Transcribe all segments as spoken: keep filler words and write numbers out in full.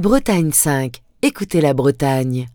Bretagne cinq. Écoutez la Bretagne.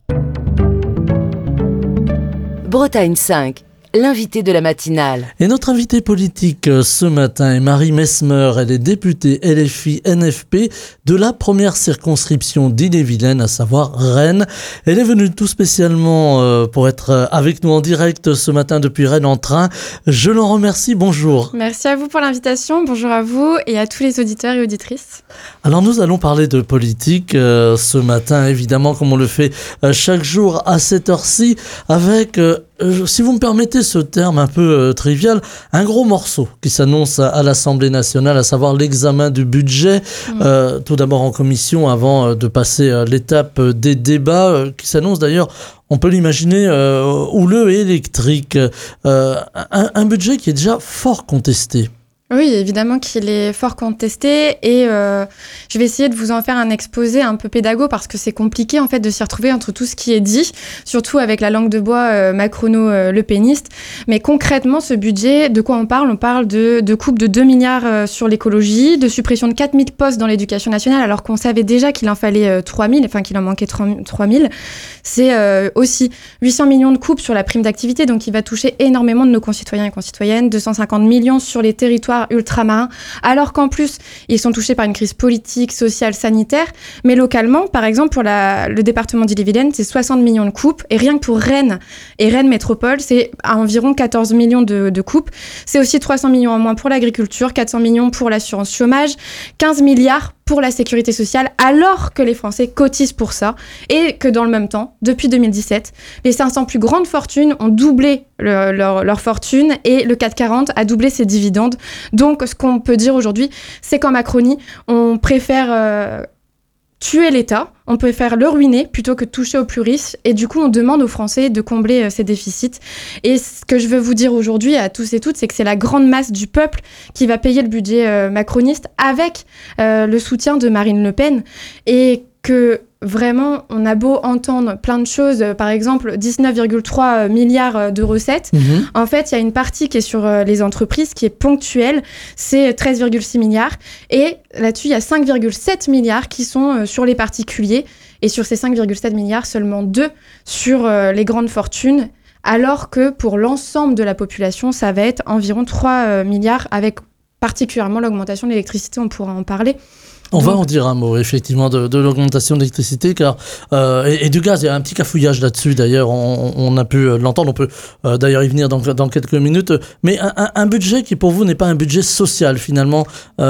Bretagne cinq. L'invité de la matinale. Et notre invitée politique ce matin est Marie Messmer. Elle est députée L F I N F P de la première circonscription d'Ille-et-Vilaine, à savoir Rennes. Elle est venue tout spécialement pour être avec nous en direct ce matin depuis Rennes en train. Je l'en remercie. Bonjour. Merci à vous pour l'invitation. Bonjour à vous et à tous les auditeurs et auditrices. Alors nous allons parler de politique euh, ce matin, évidemment, comme on le fait euh, chaque jour à cette heure-ci, avec... Euh, Euh, si vous me permettez ce terme un peu euh, trivial, un gros morceau qui s'annonce à, à l'Assemblée nationale, à savoir l'examen du budget, mmh. euh, tout d'abord en commission avant euh, de passer euh, l'étape euh, des débats, euh, qui s'annonce d'ailleurs, on peut l'imaginer, euh, houleux et électrique. Euh, un, un budget qui est déjà fort contesté. Oui, évidemment qu'il est fort contesté et euh, je vais essayer de vous en faire un exposé un peu pédago parce que c'est compliqué en fait de s'y retrouver entre tout ce qui est dit, surtout avec la langue de bois euh, macrono-le péniste. Mais concrètement, ce budget, de quoi on parle ? On parle de, de coupe de deux milliards euh, sur l'écologie, de suppression de quatre mille postes dans l'éducation nationale alors qu'on savait déjà qu'il en fallait euh, trois mille, enfin qu'il en manquait trois mille. C'est euh, aussi huit cents millions de coupes sur la prime d'activité, donc qui va toucher énormément de nos concitoyens et concitoyennes, deux cent cinquante millions sur les territoires ultramarins, alors qu'en plus, ils sont touchés par une crise politique, sociale, sanitaire. Mais localement, par exemple, pour la, le département d'Ille-et-Vilaine, c'est soixante millions de coupes. Et rien que pour Rennes et Rennes Métropole, c'est à environ quatorze millions de, de coupes. C'est aussi trois cents millions en moins pour l'agriculture, quatre cents millions pour l'assurance chômage, quinze milliards pour la sécurité sociale, alors que les Français cotisent pour ça. Et que dans le même temps, depuis deux mille dix-sept, les cinq cents plus grandes fortunes ont doublé le, leur, leur fortune et le C A C quarante a doublé ses dividendes. Donc, ce qu'on peut dire aujourd'hui, c'est qu'en Macronie, on préfère euh, tuer l'État, on préfère le ruiner plutôt que toucher aux plus riches. Et du coup, on demande aux Français de combler euh, ces déficits. Et ce que je veux vous dire aujourd'hui à tous et toutes, c'est que c'est la grande masse du peuple qui va payer le budget euh, macroniste avec euh, le soutien de Marine Le Pen. Et que vraiment, on a beau entendre plein de choses, par exemple dix-neuf virgule trois milliards de recettes. Mmh. En fait, il y a une partie qui est sur les entreprises, qui est ponctuelle, c'est treize virgule six milliards. Et là-dessus, il y a cinq virgule sept milliards qui sont sur les particuliers. Et sur ces cinq virgule sept milliards, seulement deux sur les grandes fortunes. Alors que pour l'ensemble de la population, ça va être environ trois milliards, avec particulièrement l'augmentation de l'électricité, on pourra en parler. On va en dire un mot, effectivement, de, de l'augmentation de l'électricité car, euh, et, et du gaz. Il y a un petit cafouillage là-dessus, d'ailleurs, on, on a pu l'entendre, on peut euh, d'ailleurs y venir dans, dans quelques minutes. Mais un, un, un budget qui, pour vous, n'est pas un budget social, finalement.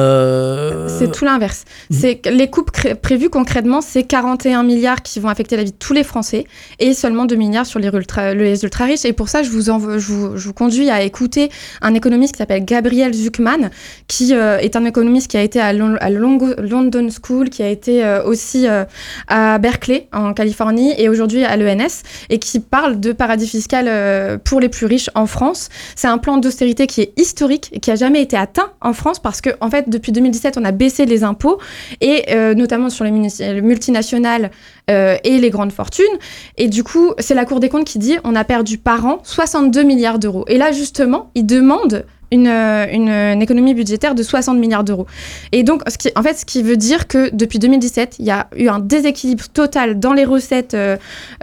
Euh... C'est tout l'inverse. Mmh. C'est, les coupes cré- prévues, concrètement, c'est quarante et un milliards qui vont affecter la vie de tous les Français et seulement deux milliards sur les, ultra, les ultra-riches. Et pour ça, je vous, envo- je, vous, je vous conduis à écouter un économiste qui s'appelle Gabriel Zucman, qui euh, est un économiste qui a été à, Long- à Longo- London School, qui a été euh, aussi euh, à Berkeley, en Californie, et aujourd'hui à l'E N S, et qui parle de paradis fiscal euh, pour les plus riches en France. C'est un plan d'austérité qui est historique et qui n'a jamais été atteint en France parce que, en fait, depuis deux mille dix-sept, on a baissé les impôts, et euh, notamment sur les, munici- les multinationales euh, et les grandes fortunes. Et du coup, c'est la Cour des comptes qui dit on a perdu par an soixante-deux milliards d'euros. Et là, justement, ils demandent Une, une, une économie budgétaire de soixante milliards d'euros. Et donc, ce qui, en fait, ce qui veut dire que depuis deux mille dix-sept, il y a eu un déséquilibre total dans les recettes euh,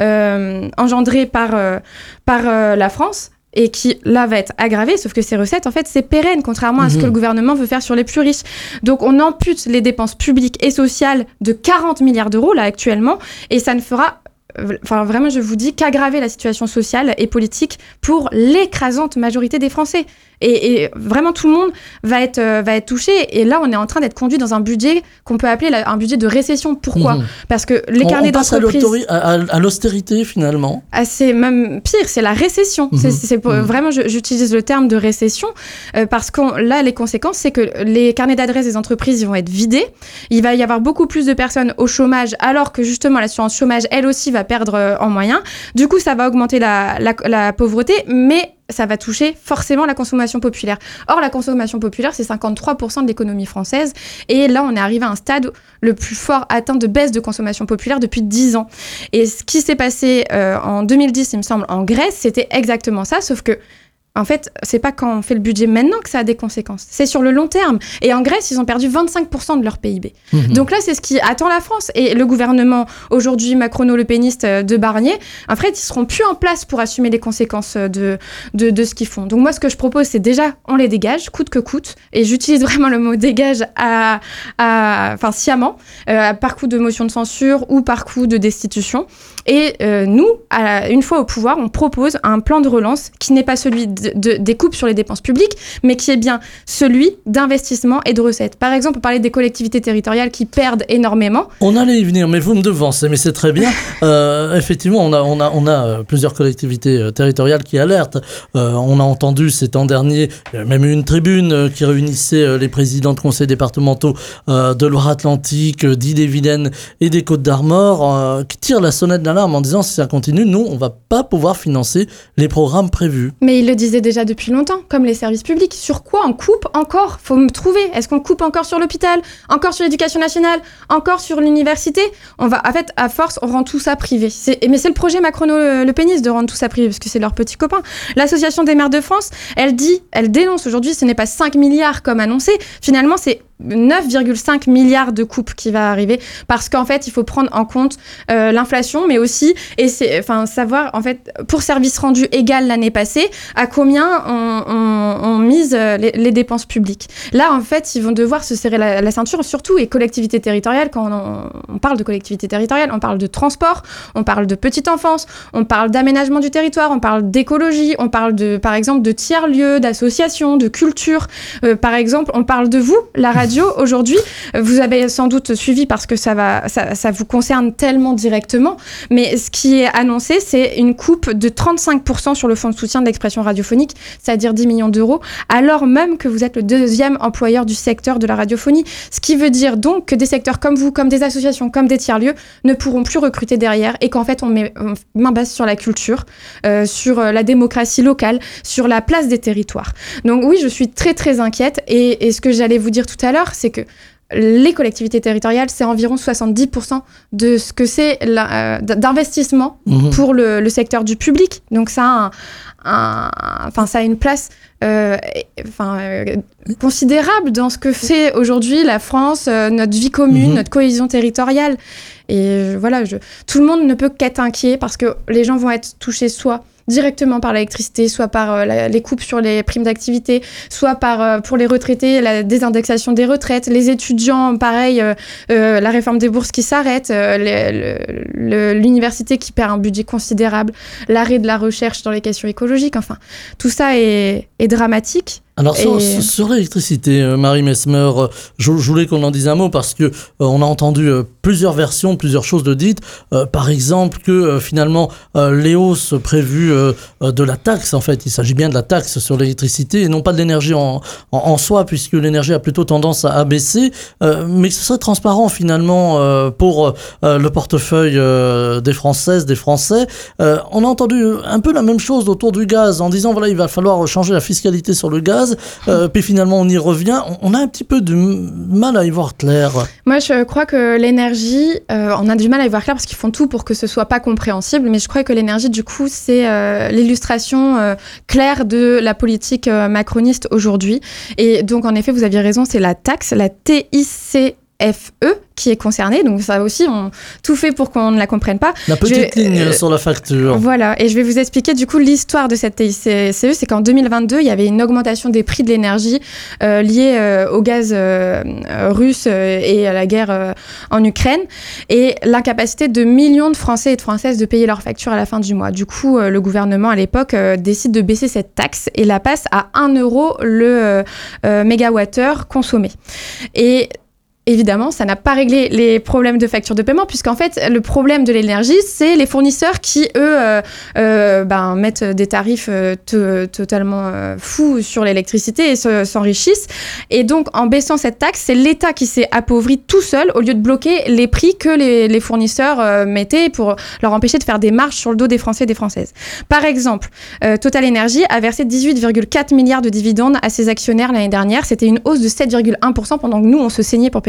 euh, engendrées par, euh, par euh, la France, et qui, là, va être aggravé, sauf que ces recettes, en fait, c'est pérenne, contrairement à ce mmh. que le gouvernement veut faire sur les plus riches. Donc, on ampute les dépenses publiques et sociales de quarante milliards d'euros, là, actuellement, et ça ne fera... Enfin, vraiment, je vous dis qu'aggraver la situation sociale et politique pour l'écrasante majorité des Français. Et, et vraiment, tout le monde va être, euh, va être touché. Et là, on est en train d'être conduit dans un budget qu'on peut appeler la, un budget de récession. Pourquoi ? mmh. Parce que les on, carnets on passe d'entreprise... À, à, à l'austérité, finalement. Ah, c'est même pire, c'est la récession. Mmh. C'est, c'est pour, mmh. Vraiment, je, j'utilise le terme de récession euh, parce que là, les conséquences, c'est que les carnets d'adresses des entreprises, ils vont être vidés. Il va y avoir beaucoup plus de personnes au chômage, alors que justement, l'assurance chômage, elle aussi, va perdre euh, en moyens. Du coup, ça va augmenter la, la, la pauvreté, mais ça va toucher forcément la consommation populaire. Or, la consommation populaire, c'est cinquante-trois pour cent de l'économie française. Et là, on est arrivé à un stade le plus fort atteint de baisse de consommation populaire depuis dix ans. Et ce qui s'est passé euh, en deux mille dix, il me semble, en Grèce, c'était exactement ça, sauf que en fait, c'est pas quand on fait le budget maintenant que ça a des conséquences. C'est sur le long terme. Et en Grèce, ils ont perdu vingt-cinq pour cent de leur P I B. Mmh. Donc là, c'est ce qui attend la France. Et le gouvernement, aujourd'hui, macrono-lepéniste de Barnier, en fait, ils seront plus en place pour assumer les conséquences de, de, de ce qu'ils font. Donc moi, ce que je propose, c'est déjà, on les dégage, coûte que coûte. Et j'utilise vraiment le mot dégage à, à, enfin, sciemment, euh, par coup de motion de censure ou par coup de destitution. Et euh, nous, à, une fois au pouvoir, on propose un plan de relance qui n'est pas celui de, de, des coupes sur les dépenses publiques, mais qui est bien celui d'investissement et de recettes. Par exemple, on parlait des collectivités territoriales qui perdent énormément. On allait y venir, mais vous me devancez, mais c'est très bien. Euh, effectivement, on a, on a, on a plusieurs collectivités territoriales qui alertent. Euh, on a entendu ces temps derniers, il y a même eu une tribune qui réunissait les présidents de conseils départementaux euh, de Loire-Atlantique, d'Ille-et-Vilaine et des Côtes-d'Armor, euh, qui tirent la sonnette d'alarme en disant si ça continue, nous, on ne va pas pouvoir financer les programmes prévus. Mais ils le disaient déjà depuis longtemps, comme les services publics. Sur quoi on coupe encore ? Faut me trouver. Est-ce qu'on coupe encore sur l'hôpital ? Encore sur l'éducation nationale ? Encore sur l'université ? On va, en fait, à force, on rend tout ça privé. C'est, mais c'est le projet macrono-lepéniste de rendre tout ça privé, parce que c'est leurs petits copains. L'Association des maires de France, elle dit, elle dénonce aujourd'hui, ce n'est pas cinq milliards comme annoncé. Finalement, c'est neuf virgule cinq milliards de coupes qui va arriver parce qu'en fait il faut prendre en compte euh, l'inflation mais aussi et c'est enfin savoir en fait pour service rendu égal l'année passée à combien on, on, on mise les, les dépenses publiques. Là en fait ils vont devoir se serrer la, la ceinture surtout et collectivités territoriales quand on, on parle de collectivités territoriales on parle de transport, on parle de petite enfance, on parle d'aménagement du territoire, on parle d'écologie, on parle de par exemple de tiers-lieux, d'associations, de culture. Euh, par exemple on parle de vous la radio. Aujourd'hui, vous avez sans doute suivi parce que ça, va, ça, ça vous concerne tellement directement, mais ce qui est annoncé, c'est une coupe de trente-cinq pour cent sur le fonds de soutien de l'expression radiophonique, c'est-à-dire dix millions d'euros, alors même que vous êtes le deuxième employeur du secteur de la radiophonie. Ce qui veut dire donc que des secteurs comme vous, comme des associations, comme des tiers-lieux, ne pourront plus recruter derrière et qu'en fait, on met main basse sur la culture, euh, sur la démocratie locale, sur la place des territoires. Donc oui, je suis très très inquiète et, et ce que j'allais vous dire tout à l'heure, c'est que les collectivités territoriales, c'est environ soixante-dix pour cent de ce que c'est la, euh, d'investissement mmh. pour le, le secteur du public. Donc ça a, un, un, enfin, ça a une place euh, enfin, euh, considérable dans ce que fait aujourd'hui la France, euh, notre vie commune, mmh. notre cohésion territoriale. Et je, voilà, je, tout le monde ne peut qu'être inquiet parce que les gens vont être touchés soit directement par l'électricité, soit par euh, la, les coupes sur les primes d'activité, soit par, euh, pour les retraités, la désindexation des retraites, les étudiants, pareil, euh, euh, la réforme des bourses qui s'arrête, euh, le, le, l'université qui perd un budget considérable, l'arrêt de la recherche dans les questions écologiques, enfin, tout ça est, est dramatique. Alors sur, et... sur l'électricité, euh, Marie Mesmer, euh, je, je voulais qu'on en dise un mot parce que euh, on a entendu euh, plusieurs versions, plusieurs choses de dites. Euh, par exemple que euh, finalement euh, les hausses prévues euh, de la taxe, en fait, il s'agit bien de la taxe sur l'électricité et non pas de l'énergie en, en, en soi, puisque l'énergie a plutôt tendance à, à baisser, euh, mais que ce serait transparent finalement euh, pour euh, le portefeuille euh, des Françaises, des Français. Euh, on a entendu un peu la même chose autour du gaz en disant voilà il va falloir changer la fiscalité sur le gaz. Euh, puis finalement on y revient, on a un petit peu de mal à y voir clair. Moi je crois que l'énergie, euh, on a du mal à y voir clair parce qu'ils font tout pour que ce soit pas compréhensible, mais je crois que l'énergie du coup c'est euh, l'illustration euh, claire de la politique euh, macroniste aujourd'hui. Et donc en effet vous aviez raison, c'est la taxe, la T I C F E qui est concernée, donc ça aussi on tout fait pour qu'on ne la comprenne pas. La petite vais, ligne euh, sur la facture. Voilà, et je vais vous expliquer du coup l'histoire de cette T I C E, c'est qu'en deux mille vingt-deux, il y avait une augmentation des prix de l'énergie euh, liée euh, au gaz euh, russe euh, et à la guerre euh, en Ukraine, et l'incapacité de millions de Français et de Françaises de payer leurs factures à la fin du mois. Du coup, euh, le gouvernement à l'époque euh, décide de baisser cette taxe et la passe à un euro le euh, euh, mégawattheure consommé. Et évidemment, ça n'a pas réglé les problèmes de facture de paiement, puisqu'en fait, le problème de l'énergie, c'est les fournisseurs qui, eux, euh, euh, ben, mettent des tarifs euh, t- totalement euh, fous sur l'électricité et se, s'enrichissent. Et donc, en baissant cette taxe, c'est l'État qui s'est appauvri tout seul, au lieu de bloquer les prix que les, les fournisseurs euh, mettaient pour leur empêcher de faire des marges sur le dos des Français et des Françaises. Par exemple, euh, Total Energy a versé dix-huit virgule quatre milliards de dividendes à ses actionnaires l'année dernière. C'était une hausse de sept virgule un pour cent pendant que nous, on se saignait pour payer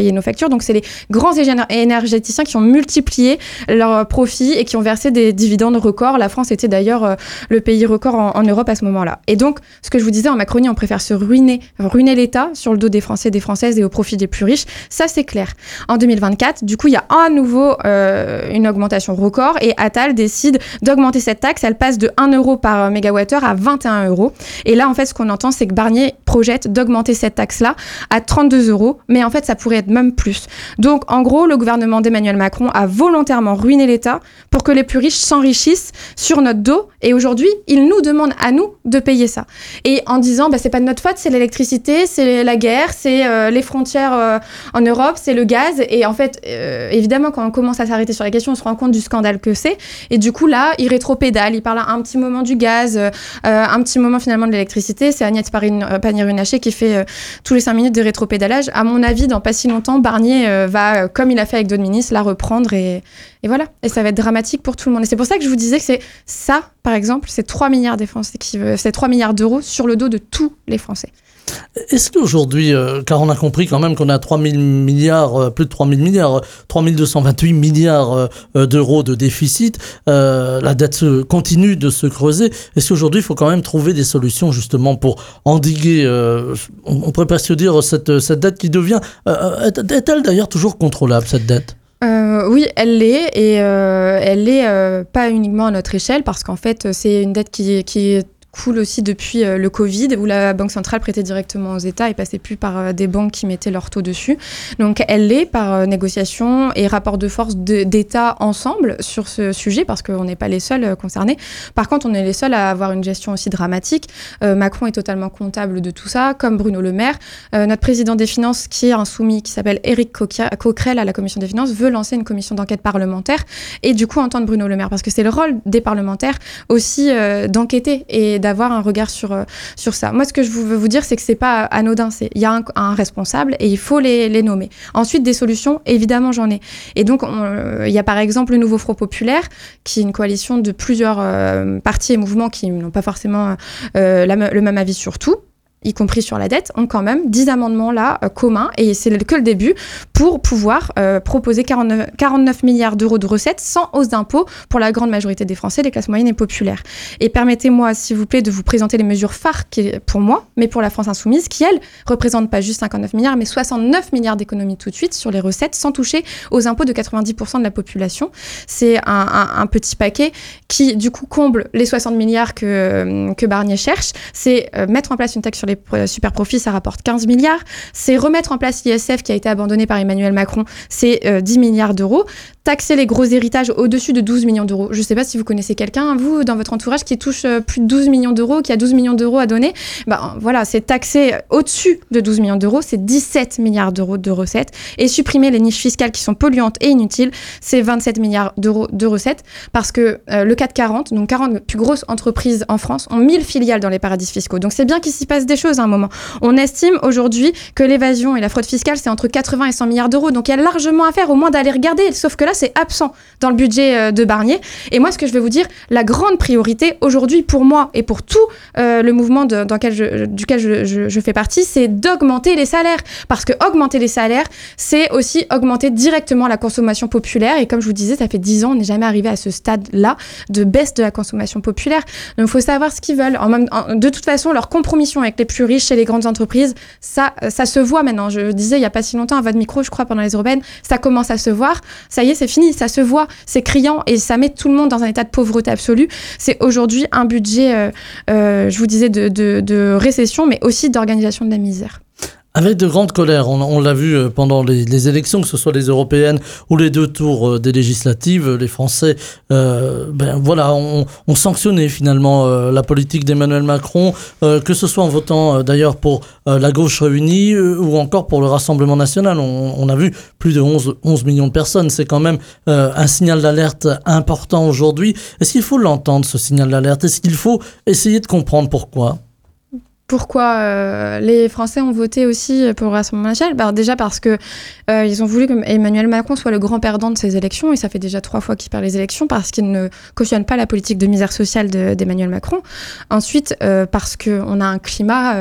payer nos factures. Donc, c'est les grands énergéticiens qui ont multiplié leurs profits et qui ont versé des dividendes records. La France était d'ailleurs euh, le pays record en, en Europe à ce moment-là. Et donc, ce que je vous disais, en Macronie, on préfère se ruiner, ruiner l'État sur le dos des Français, des Françaises et au profit des plus riches. Ça, c'est clair. En deux mille vingt-quatre, du coup, il y a à nouveau euh, une augmentation record et Attal décide d'augmenter cette taxe. Elle passe de un euro par mégawattheure à vingt et un euros. Et là, en fait, ce qu'on entend, c'est que Barnier projette d'augmenter cette taxe-là à trente-deux euros. Mais en fait, ça pourrait être même plus. Donc, en gros, le gouvernement d'Emmanuel Macron a volontairement ruiné l'État pour que les plus riches s'enrichissent sur notre dos. Et aujourd'hui, il nous demande à nous de payer ça. Et en disant, bah, c'est pas de notre faute, c'est l'électricité, c'est la guerre, c'est euh, les frontières euh, en Europe, c'est le gaz. Et en fait, euh, évidemment, quand on commence à s'arrêter sur la question, on se rend compte du scandale que c'est. Et du coup, là, il rétropédale. Il parle un petit moment du gaz, euh, un petit moment finalement de l'électricité. C'est Agnès Pannier-Runacher qui fait euh, tous les cinq minutes de rétropédalage. À mon avis, dans pas si longtemps, Barnier euh, va, euh, comme il a fait avec d'autres ministres, la reprendre et, et voilà. Et ça va être dramatique pour tout le monde. Et c'est pour ça que je vous disais que c'est ça, par exemple, c'est trois milliards des Français qui, c'est trois milliards d'euros sur le dos de tous les Français. Est-ce qu'aujourd'hui, euh, car on a compris quand même qu'on a trois mille milliards, euh, plus de trois mille milliards, trois mille deux cent vingt-huit milliards euh, d'euros de déficit, euh, la dette continue de se creuser. Est-ce qu'aujourd'hui, il faut quand même trouver des solutions justement pour endiguer, euh, on, on pourrait presque dire, cette, cette dette qui devient... Euh, est-elle d'ailleurs toujours contrôlable, cette dette ? Euh, oui, elle l'est, et euh, elle l'est euh, pas uniquement à notre échelle, parce qu'en fait, c'est une dette qui, qui est cool aussi depuis euh, le Covid, où la Banque centrale prêtait directement aux États et passait plus par euh, des banques qui mettaient leur taux dessus. Donc elle l'est par euh, négociation et rapport de force de, d'État ensemble sur ce sujet, parce qu'on n'est pas les seuls euh, concernés. Par contre, on est les seuls à avoir une gestion aussi dramatique. Euh, Macron est totalement comptable de tout ça, comme Bruno Le Maire. Euh, notre président des Finances, qui est insoumis, qui s'appelle Éric Coquerel à la Commission des Finances, veut lancer une commission d'enquête parlementaire et du coup entendre Bruno Le Maire, parce que c'est le rôle des parlementaires aussi euh, d'enquêter et d'avoir un regard sur, euh, sur ça. Moi, ce que je veux vous dire, c'est que c'est pas anodin. Il y a un, un responsable et il faut les, les nommer. Ensuite, des solutions, évidemment, j'en ai. Et donc, il euh, y a par exemple le Nouveau Front Populaire, qui est une coalition de plusieurs euh, partis et mouvements qui n'ont pas forcément euh, la, le même avis sur tout, y compris sur la dette, ont quand même dix amendements là euh, communs, et c'est que le début, pour pouvoir euh, proposer quarante-neuf, quarante-neuf milliards d'euros de recettes sans hausse d'impôts pour la grande majorité des Français, des classes moyennes et populaires. Et permettez-moi, s'il vous plaît, de vous présenter les mesures phares qui, pour moi, mais pour la France insoumise, qui, elle, représentent pas juste cinquante-neuf milliards, mais soixante-neuf milliards d'économies tout de suite sur les recettes, sans toucher aux impôts de quatre-vingt-dix pour cent de la population. C'est un, un, un petit paquet qui, du coup, comble les soixante milliards que, que Barnier cherche. C'est euh, mettre en place une taxe sur les super profits, ça rapporte quinze milliards. C'est remettre en place l'I S F qui a été abandonné par Emmanuel Macron, c'est euh, dix milliards d'euros. Taxer les gros héritages au-dessus de douze millions d'euros. Je ne sais pas si vous connaissez quelqu'un, vous, dans votre entourage, qui touche euh, plus de douze millions d'euros, qui a douze millions d'euros à donner. Ben, voilà, c'est taxer au-dessus de douze millions d'euros, c'est dix-sept milliards d'euros de recettes. Et supprimer les niches fiscales qui sont polluantes et inutiles, c'est vingt-sept milliards d'euros de recettes. Parce que euh, le C A C quarante, donc quarante plus grosses entreprises en France, ont mille filiales dans les paradis fiscaux. Donc c'est bien qu'il s'y passe des choses à un moment. On estime aujourd'hui que l'évasion et la fraude fiscale, c'est entre quatre-vingts et cent milliards d'euros. Donc il y a largement à faire, au moins d'aller regarder. Sauf que là, c'est absent dans le budget de Barnier. Et moi, ce que je vais vous dire, la grande priorité aujourd'hui pour moi et pour tout euh, le mouvement de, dans quel je, duquel je, je, je fais partie, c'est d'augmenter les salaires. Parce que augmenter les salaires, c'est aussi augmenter directement la consommation populaire. Et comme je vous disais, ça fait dix ans, on n'est jamais arrivé à ce stade-là de baisse de la consommation populaire. Donc il faut savoir ce qu'ils veulent. En même, en, de toute façon, leur compromission avec les plus riches et les grandes entreprises, ça, ça se voit maintenant. Je disais il n'y a pas si longtemps à votre micro, je crois, pendant les européennes, ça commence à se voir. Ça y est, c'est fini, ça se voit, c'est criant et ça met tout le monde dans un état de pauvreté absolue. C'est aujourd'hui un budget, euh, euh, je vous disais, de, de, de récession, mais aussi d'organisation de la misère. Avec de grandes colères, on, on l'a vu pendant les, les élections, que ce soit les européennes ou les deux tours des législatives, les Français, euh, ben voilà, ont, ont sanctionné finalement euh, la politique d'Emmanuel Macron, euh, que ce soit en votant euh, d'ailleurs pour euh, la gauche réunie euh, ou encore pour le Rassemblement national. On, on a vu plus de onze, onze millions de personnes. C'est quand même euh, un signal d'alerte important aujourd'hui. Est-ce qu'il faut l'entendre, ce signal d'alerte ? Est-ce qu'il faut essayer de comprendre pourquoi ? Pourquoi euh, les Français ont voté aussi pour le Rassemblement national ? Ben, déjà parce que euh, ils ont voulu que Emmanuel Macron soit le grand perdant de ces élections, et ça fait déjà trois fois qu'il perd les élections parce qu'il ne cautionne pas la politique de misère sociale de, d'Emmanuel Macron. Ensuite, euh, parce qu'on a un climat euh,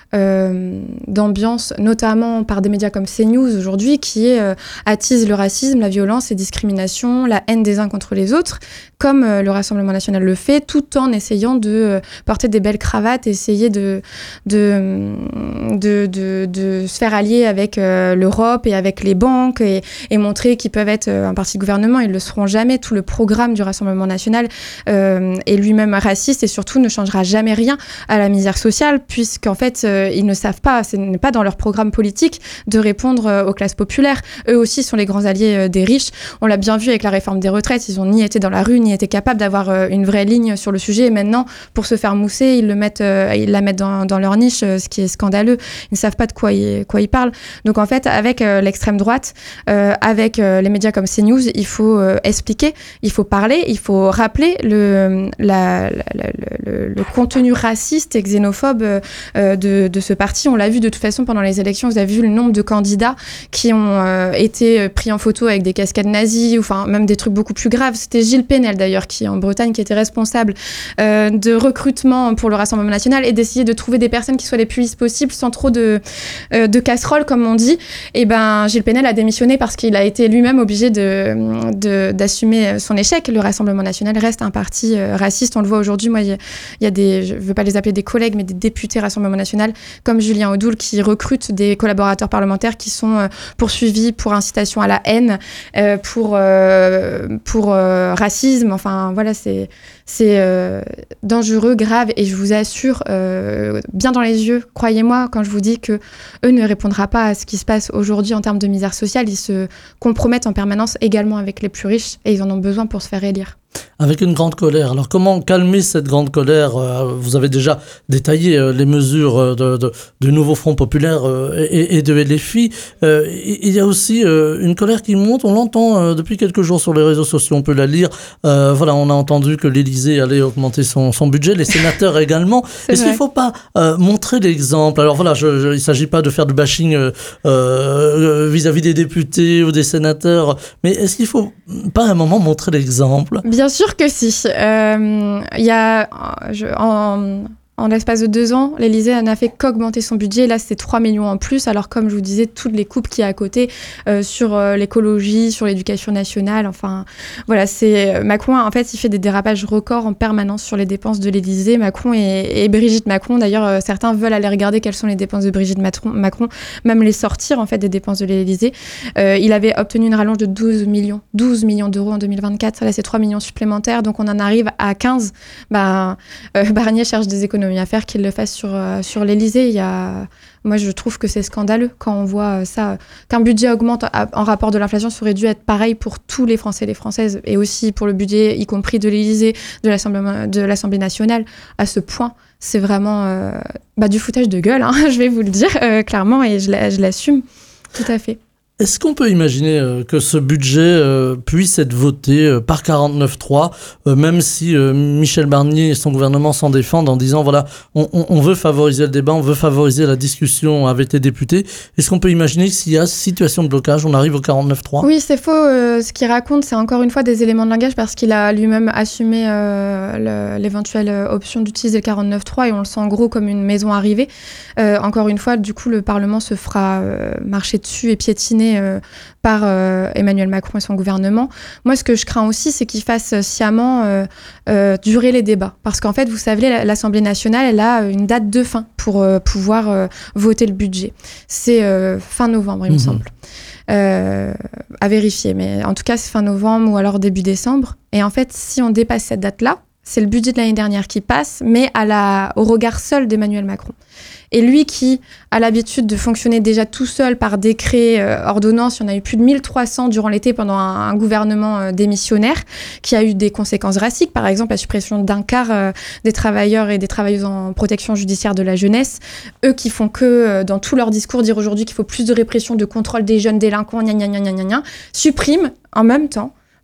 euh, d'ambiance, notamment par des médias comme CNews aujourd'hui, qui euh, attise le racisme, la violence, les discriminations, la haine des uns contre les autres, comme euh, le Rassemblement national le fait, tout en essayant de euh, porter des belles cravates, essayer de, de, de, de, de se faire allier avec euh, l'Europe et avec les banques et, et montrer qu'ils peuvent être euh, un parti de gouvernement. Ils ne le seront jamais. Tout le programme du Rassemblement national euh, est lui-même raciste et surtout ne changera jamais rien à la misère sociale, puisqu'en fait, euh, ils ne savent pas, ce n'est pas dans leur programme politique de répondre euh, aux classes populaires. Eux aussi sont les grands alliés euh, des riches. On l'a bien vu avec la réforme des retraites. Ils n'ont ni été dans la rue, ni été capables d'avoir euh, une vraie ligne sur le sujet. Et maintenant, pour se faire mousser, ils, le mettent, euh, ils la mettent dans, dans leur niche, euh, ce qui est scandaleux. Ils ne savent pas de quoi ils, quoi ils parlent. Donc en fait, avec euh, l'extrême droite, euh, avec euh, les médias comme CNews, il faut euh, expliquer, il faut parler, il faut rappeler le, la, la, la, le, le contenu raciste et xénophobe euh, de, de ce parti. On l'a vu de toute façon pendant les élections. Vous avez vu le nombre de candidats qui ont euh, été pris en photo avec des cascades nazies, ou enfin même des trucs beaucoup plus graves. C'était Gilles Pénel d'ailleurs, qui en Bretagne, qui était responsable euh, de recrutement pour le Rassemblement national et d'essayer de trouver des personnes qui soient les plus lisses possibles, sans trop de, euh, de casseroles, comme on dit. Et ben Gilles Pénel a démissionné parce qu'il a été lui-même obligé de, de, d'assumer son échec. Le Rassemblement national reste un parti euh, raciste. On le voit aujourd'hui. Moi, il y, y a des, je ne veux pas les appeler des collègues, mais des députés Rassemblement national, comme Julien Audoul, qui recrutent des collaborateurs parlementaires qui sont euh, poursuivis pour incitation à la haine, euh, pour, euh, pour euh, racisme. Enfin, voilà, c'est, c'est euh, dangereux, grave, et je vous assure, euh, bien dans les yeux, croyez-moi, quand je vous dis que eux ne répondront pas à ce qui se passe aujourd'hui en termes de misère sociale. Ils se compromettent en permanence également avec les plus riches, et ils en ont besoin pour se faire élire. Avec une grande colère. Alors comment calmer cette grande colère ? Vous avez déjà détaillé les mesures de, de, du nouveau Front populaire et, et de L F I. Il y a aussi une colère qui monte, on l'entend depuis quelques jours sur les réseaux sociaux, on peut la lire. Euh, voilà, on a entendu que l'Élysée allait augmenter son, son budget, les sénateurs également. C'est Est-ce vrai. qu'il ne faut pas euh, montrer l'exemple ? Alors voilà, je, je, il ne s'agit pas de faire du bashing euh, euh, vis-à-vis des députés ou des sénateurs, mais est-ce qu'il ne faut pas à un moment montrer l'exemple ? Bien sûr que si. Il euh, y a, je, en, en l'espace de deux ans, l'Élysée n'a fait qu'augmenter son budget. Là, c'est trois millions en plus. Alors, comme je vous disais, toutes les coupes qu'il y a à côté euh, sur euh, l'écologie, sur l'éducation nationale. Enfin, voilà, c'est Macron. En fait, il fait des dérapages records en permanence sur les dépenses de l'Élysée. Macron et, et Brigitte Macron. D'ailleurs, euh, certains veulent aller regarder quelles sont les dépenses de Brigitte Macron, Macron même les sortir en fait des dépenses de l'Élysée. Euh, il avait obtenu une rallonge de douze millions, douze millions d'euros en deux mille vingt-quatre. Là, c'est trois millions supplémentaires. Donc, on en arrive à quinze. Bah, euh, Barnier cherche des économies à faire, qu'il le fasse sur, euh, sur l'Élysée. Il y a... Moi, je trouve que c'est scandaleux quand on voit ça. Qu'un budget augmente en rapport de l'inflation, ça aurait dû être pareil pour tous les Français et les Françaises, et aussi pour le budget, y compris de l'Élysée, de l'Assemblée, de l'Assemblée nationale. À ce point, c'est vraiment euh, bah, du foutage de gueule, hein, je vais vous le dire euh, clairement, et je, je l'assume tout à fait. Est-ce qu'on peut imaginer euh, que ce budget euh, puisse être voté euh, par quarante-neuf trois, euh, même si euh, Michel Barnier et son gouvernement s'en défendent en disant voilà, on, on, on veut favoriser le débat, on veut favoriser la discussion avec les députés. Est-ce qu'on peut imaginer que s'il y a situation de blocage, on arrive au quarante-neuf trois ? Oui, c'est faux. Euh, ce qu'il raconte, c'est encore une fois des éléments de langage, parce qu'il a lui-même assumé euh, le, l'éventuelle option d'utiliser le quarante-neuf trois, et on le sent en gros comme une maison arrivée. Euh, encore une fois, du coup, le Parlement se fera euh, marcher dessus et piétiner Euh, par euh, Emmanuel Macron et son gouvernement. Moi, ce que je crains aussi, c'est qu'ils fassent sciemment euh, euh, durer les débats. Parce qu'en fait, vous savez, l'Assemblée nationale, elle a une date de fin pour euh, pouvoir euh, voter le budget. C'est euh, fin novembre, il mmh. me semble. Euh, à vérifier, mais en tout cas, c'est fin novembre ou alors début décembre. Et en fait, si on dépasse cette date-là, c'est le budget de l'année dernière qui passe, mais à la, au regard seul d'Emmanuel Macron. Et lui qui a l'habitude de fonctionner déjà tout seul par décret, euh, ordonnance, il y en a eu plus de mille trois cents durant l'été pendant un, un gouvernement euh, démissionnaire, qui a eu des conséquences drastiques, par exemple la suppression d'un quart euh, des travailleurs et des travailleuses en protection judiciaire de la jeunesse, eux qui font que, euh, dans tout leur discours, dire aujourd'hui qu'il faut plus de répression, de contrôle des jeunes délinquants, gna gna gna gna gna, suppriment en même temps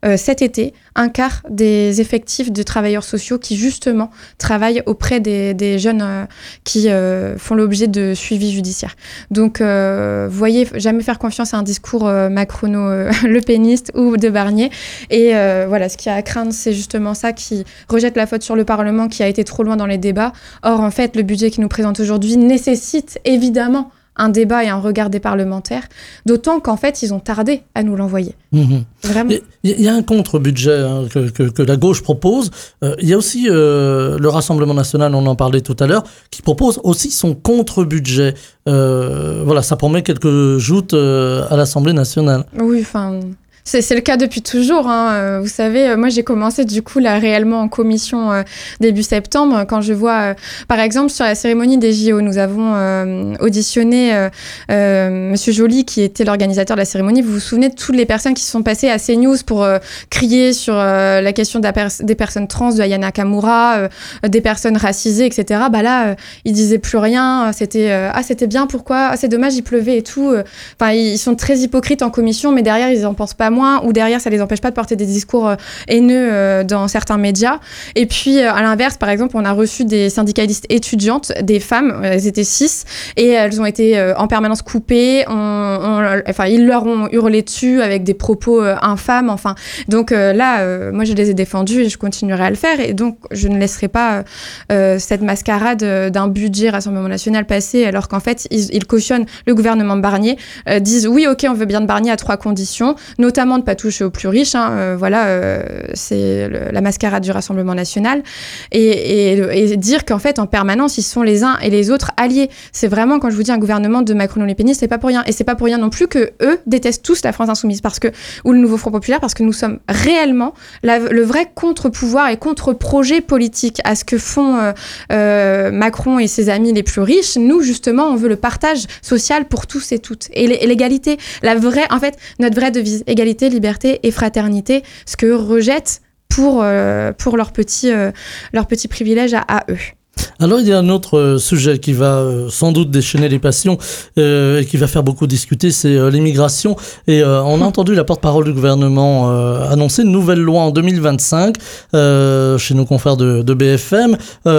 euh, cet été un quart des effectifs de travailleurs sociaux qui justement travaillent auprès des, des jeunes euh, qui euh, font l'objet de suivi judiciaire. Donc, euh, vous voyez, jamais faire confiance à un discours euh, macrono-le péniste ou de Barnier. Et euh, voilà, ce qu'il y a à craindre, c'est justement ça qui rejette la faute sur le Parlement qui a été trop loin dans les débats. Or, en fait, le budget qui nous présente aujourd'hui nécessite évidemment un débat et un regard des parlementaires, d'autant qu'en fait, ils ont tardé à nous l'envoyer. Mmh. Vraiment. Il y a un contre-budget hein, que, que, que la gauche propose. Euh, il y a aussi euh, le Rassemblement national, on en parlait tout à l'heure, qui propose aussi son contre-budget. Euh, voilà, ça promet quelques joutes euh, à l'Assemblée nationale. Oui, enfin... C'est, c'est le cas depuis toujours, hein. Euh, vous savez, euh, moi j'ai commencé du coup là réellement en commission euh, début septembre quand je vois, euh, par exemple sur la cérémonie des J O, nous avons euh, auditionné euh, euh, Monsieur Joly qui était l'organisateur de la cérémonie. Vous vous souvenez de toutes les personnes qui se sont passées à CNews pour euh, crier sur euh, la question de la pers- des personnes trans, de Aya Nakamura, euh, des personnes racisées, et cetera. Bah là, euh, ils disaient plus rien. C'était euh, ah c'était bien, pourquoi, ah c'est dommage, il pleuvait et tout. Enfin, ils sont très hypocrites en commission, mais derrière ils en pensent pas moins, ou derrière ça les empêche pas de porter des discours euh, haineux euh, dans certains médias. Et puis euh, à l'inverse, par exemple, on a reçu des syndicalistes étudiantes, des femmes, elles étaient six, et elles ont été euh, en permanence coupées, on, on, enfin ils leur ont hurlé dessus avec des propos euh, infâmes, enfin. Donc euh, là, euh, moi je les ai défendus et je continuerai à le faire, et donc je ne laisserai pas euh, cette mascarade euh, d'un budget Rassemblement national passer, alors qu'en fait ils, ils cautionnent le gouvernement de Barnier, euh, disent oui ok on veut bien de Barnier à trois conditions, notamment de ne pas toucher aux plus riches, hein, euh, voilà, euh, c'est le, la mascarade du Rassemblement national, et, et, et dire qu'en fait, en permanence, ils sont les uns et les autres alliés. C'est vraiment, quand je vous dis un gouvernement de Macron-Le Pen, c'est pas pour rien. Et c'est pas pour rien non plus que eux détestent tous la France insoumise, parce que, ou le nouveau Front populaire, parce que nous sommes réellement la, le vrai contre-pouvoir et contre-projet politique à ce que font euh, euh, Macron et ses amis les plus riches. Nous, justement, on veut le partage social pour tous et toutes. Et, et l'égalité, la vraie, en fait, notre vraie devise, égalité, liberté et fraternité, ce qu'eux rejettent pour, euh, pour leurs petits, euh, leurs petits privilèges à, à eux. Alors il y a un autre sujet qui va euh, sans doute déchaîner les passions euh, et qui va faire beaucoup discuter, c'est euh, l'immigration. Et euh, on a entendu la porte-parole du gouvernement euh, annoncer une nouvelle loi en deux mille vingt-cinq euh, chez nos confrères de, de B F M.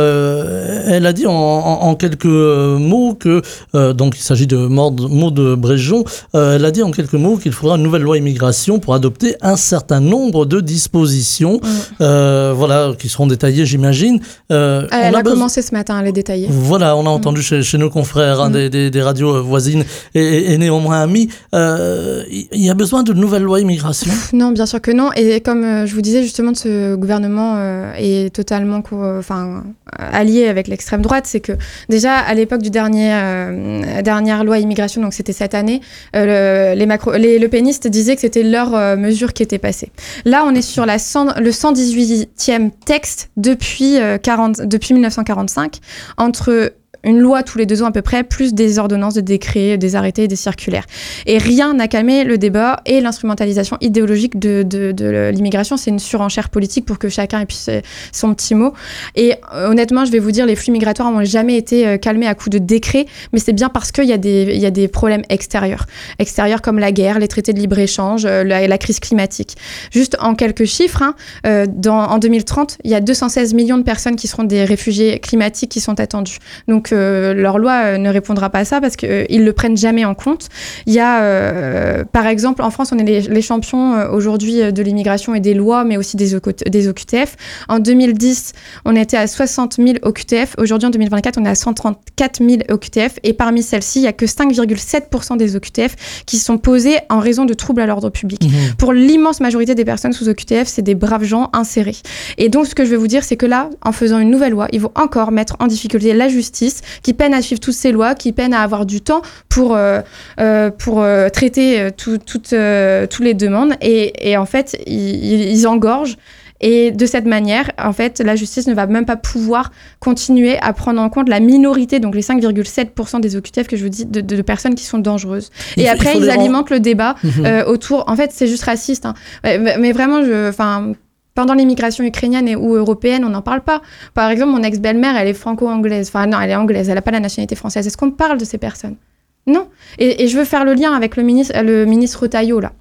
Euh, elle a dit en, en, en quelques mots que, euh, donc il s'agit de Maud Bréjon, euh, elle a dit en quelques mots qu'il faudra une nouvelle loi immigration pour adopter un certain nombre de dispositions, mmh. euh, voilà, qui seront détaillées j'imagine. Euh, elle a, a commencé ce matin à les détailler. Voilà, on a entendu mmh. chez, chez nos confrères hein, mmh. des, des, des radios voisines et, et, et néanmoins amis. Il euh, y a besoin de nouvelles lois immigration ? Non, bien sûr que non. Et comme euh, je vous disais justement, de ce gouvernement euh, est totalement euh, allié avec l'extrême droite. C'est que déjà à l'époque du dernier euh, dernière loi immigration, donc c'était cette année, euh, le, les, macro, les Le Penistes disaient que c'était leur euh, mesure qui était passée. Là, on est sur la cent, le cent dix-huitième texte depuis euh, quarante, depuis mille neuf cent quarante-cinq, entre une loi tous les deux ans à peu près, plus des ordonnances, des décrets, des arrêtés et des circulaires. Et rien n'a calmé le débat et l'instrumentalisation idéologique de, de, de l'immigration. C'est une surenchère politique pour que chacun ait son petit mot. Et honnêtement, je vais vous dire, les flux migratoires n'ont jamais été calmés à coups de décrets, mais c'est bien parce qu'il y a des, il y a des problèmes extérieurs. Extérieurs comme la guerre, les traités de libre-échange, la, la crise climatique. Juste en quelques chiffres, hein, euh, dans, en deux mille trente, il y a deux cent seize millions de personnes qui seront des réfugiés climatiques qui sont attendues. Donc, Euh, leur loi euh, ne répondra pas à ça parce qu'ils euh, ne le prennent jamais en compte. Il y a, euh, par exemple, en France, on est les, les champions euh, aujourd'hui euh, de l'immigration et des lois, mais aussi des, des O Q T F. En deux mille dix, on était à soixante mille O Q T F. Aujourd'hui, en deux mille vingt-quatre, on est à cent trente-quatre mille O Q T F. Et parmi celles-ci, il n'y a que cinq virgule sept pour cent des O Q T F qui sont posées en raison de troubles à l'ordre public. Mmh. Pour l'immense majorité des personnes sous O Q T F, c'est des braves gens insérés. Et donc, ce que je vais vous dire, c'est que là, en faisant une nouvelle loi, ils vont encore mettre en difficulté la justice, qui peine à suivre toutes ces lois, qui peine à avoir du temps pour, euh, euh, pour euh, traiter euh, tout, tout, euh, toutes les demandes. Et, et en fait, ils, ils engorgent. Et de cette manière, en fait, la justice ne va même pas pouvoir continuer à prendre en compte la minorité, donc les cinq virgule sept pour cent des O Q T F que je vous dis, de, de personnes qui sont dangereuses. Et il après, ils alimentent rend... le débat mmh. euh, autour... En fait, c'est juste raciste. Hein. Mais, mais vraiment, je... Enfin, pendant l'immigration ukrainienne et ou européenne, on n'en parle pas. Par exemple, mon ex-belle-mère, elle est franco-anglaise. Enfin, non, elle est anglaise, elle n'a pas la nationalité française. Est-ce qu'on parle de ces personnes ? Non. Et, et je veux faire le lien avec le ministre, le ministre Retailleau, là.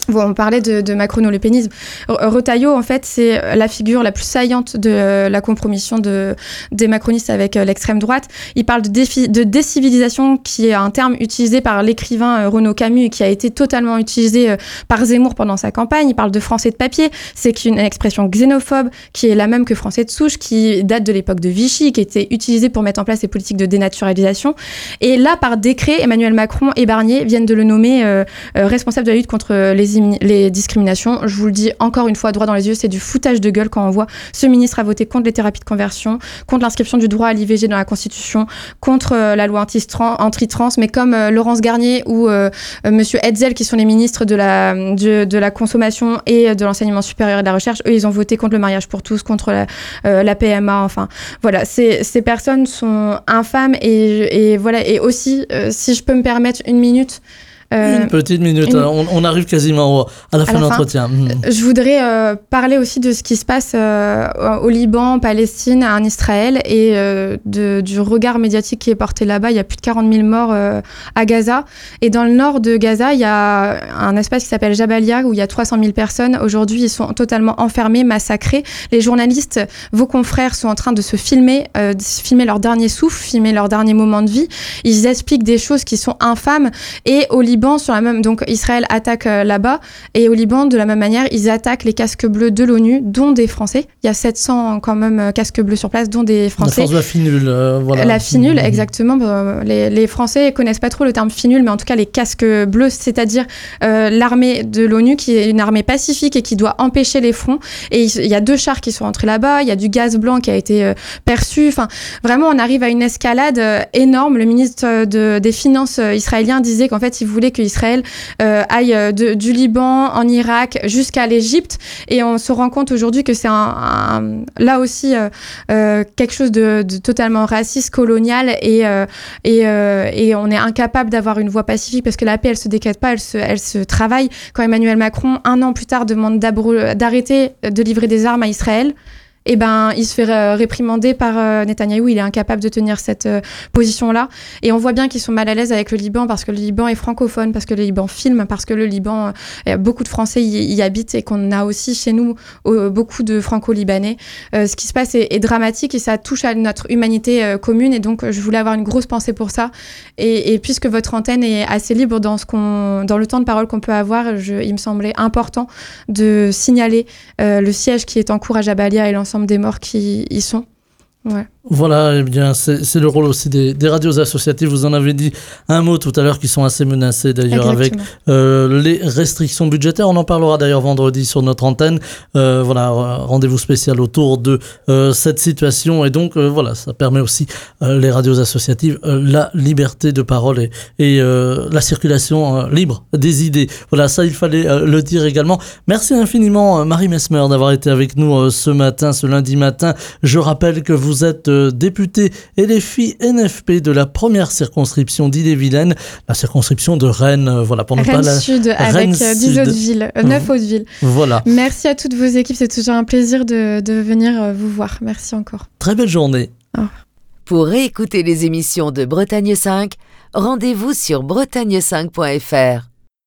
Bon, on parlait de, de macrono-lepénisme. Retailleau, en fait, c'est la figure la plus saillante de la compromission de, des macronistes avec l'extrême droite. Il parle de, défi, de décivilisation, qui est un terme utilisé par l'écrivain Renaud Camus et qui a été totalement utilisé par Zemmour pendant sa campagne. Il parle de français de papier. C'est une expression xénophobe qui est la même que français de souche, qui date de l'époque de Vichy, qui a été utilisée pour mettre en place les politiques de dénaturalisation. Et là, par décret, Emmanuel Macron et Barnier viennent de le nommer euh, responsable de la lutte contre les les discriminations. Je vous le dis encore une fois droit dans les yeux, c'est du foutage de gueule quand on voit ce ministre a voté contre les thérapies de conversion, contre l'inscription du droit à l'I V G dans la Constitution, contre euh, la loi anti-trans, mais comme euh, Laurence Garnier ou euh, euh, Monsieur Hetzel, qui sont les ministres de la, de, de la consommation et de l'enseignement supérieur et de la recherche, eux, ils ont voté contre le mariage pour tous, contre la, euh, la P M A, enfin. Voilà, ces, ces personnes sont infâmes et, et voilà, et aussi, euh, si je peux me permettre une minute, Euh, une petite minute, une... on, on arrive quasiment à la fin de l'entretien. Mmh. Je voudrais euh, parler aussi de ce qui se passe euh, au Liban, en Palestine, en Israël et euh, de, du regard médiatique qui est porté là-bas. Il y a plus de quarante mille morts euh, à Gaza. Et dans le nord de Gaza, il y a un espace qui s'appelle Jabalia où il y a trois cent mille personnes. Aujourd'hui, ils sont totalement enfermés, massacrés. Les journalistes, vos confrères, sont en train de se filmer, euh, de se filmer leur dernier souffle, filmer leur dernier moment de vie. Ils expliquent des choses qui sont infâmes. Et au Liban, sur la même, donc Israël attaque euh, là-bas et au Liban de la même manière ils attaquent les casques bleus de l'ONU, dont des Français. Il y a sept cents quand même euh, casques bleus sur place, dont des Français. La force de la finule, euh, voilà. La finule, mmh. exactement. Euh, les, les Français connaissent pas trop le terme finule, mais en tout cas les casques bleus, c'est-à-dire euh, l'armée de l'ONU qui est une armée pacifique et qui doit empêcher les fronts. Et il y a deux chars qui sont entrés là-bas. Il y a du gaz blanc qui a été euh, perçu. Enfin, vraiment, on arrive à une escalade euh, énorme. Le ministre de, des Finances euh, israélien disait qu'en fait, il voulait que Israël euh, aille de, du Liban en Irak jusqu'à l'Égypte et on se rend compte aujourd'hui que c'est un, un, là aussi euh, euh, quelque chose de, de totalement raciste, colonial et, euh, et, euh, et on est incapable d'avoir une voie pacifique parce que la paix elle se décrète pas, elle se, elle se travaille. Quand Emmanuel Macron un an plus tard demande d'arrêter de livrer des armes à Israël, eh ben, il se fait euh, réprimander par euh, Netanyahou. Il est incapable de tenir cette euh, position-là. Et on voit bien qu'ils sont mal à l'aise avec le Liban parce que le Liban est francophone, parce que le Liban filme, parce que le Liban, euh, beaucoup de Français y, y habitent et qu'on a aussi chez nous euh, beaucoup de Franco-Libanais. Euh, ce qui se passe est, est dramatique et ça touche à notre humanité euh, commune. Et donc, je voulais avoir une grosse pensée pour ça. Et, et puisque votre antenne est assez libre dans, ce qu'on, dans le temps de parole qu'on peut avoir, je, il me semblait important de signaler euh, le siège qui est en cours à Jabalia et l'ensemble des morts qui y sont. Ouais. Voilà, eh bien, c'est, c'est le rôle aussi des, des radios associatives. Vous en avez dit un mot tout à l'heure qui sont assez menacés d'ailleurs. Exactement. Avec euh, les restrictions budgétaires. On en parlera d'ailleurs vendredi sur notre antenne. Euh, voilà, rendez-vous spécial autour de euh, cette situation. Et donc, euh, voilà, ça permet aussi euh, les radios associatives euh, la liberté de parole et, et euh, la circulation euh, libre des idées. Voilà, ça, il fallait euh, le dire également. Merci infiniment, euh, Marie Mesmer, d'avoir été avec nous euh, ce matin, ce lundi matin. Je rappelle que vous êtes député et les filles N F P de la première circonscription d'Ille-et-Vilaine, la circonscription de Rennes, voilà, pour ne Rennes pas la... Sud, avec dix autres villes, neuf autres villes. Voilà. Merci à toutes vos équipes, c'est toujours un plaisir de, de venir vous voir. Merci encore. Très belle journée. Oh. Pour réécouter les émissions de Bretagne cinq, rendez-vous sur bretagne cinq point f r.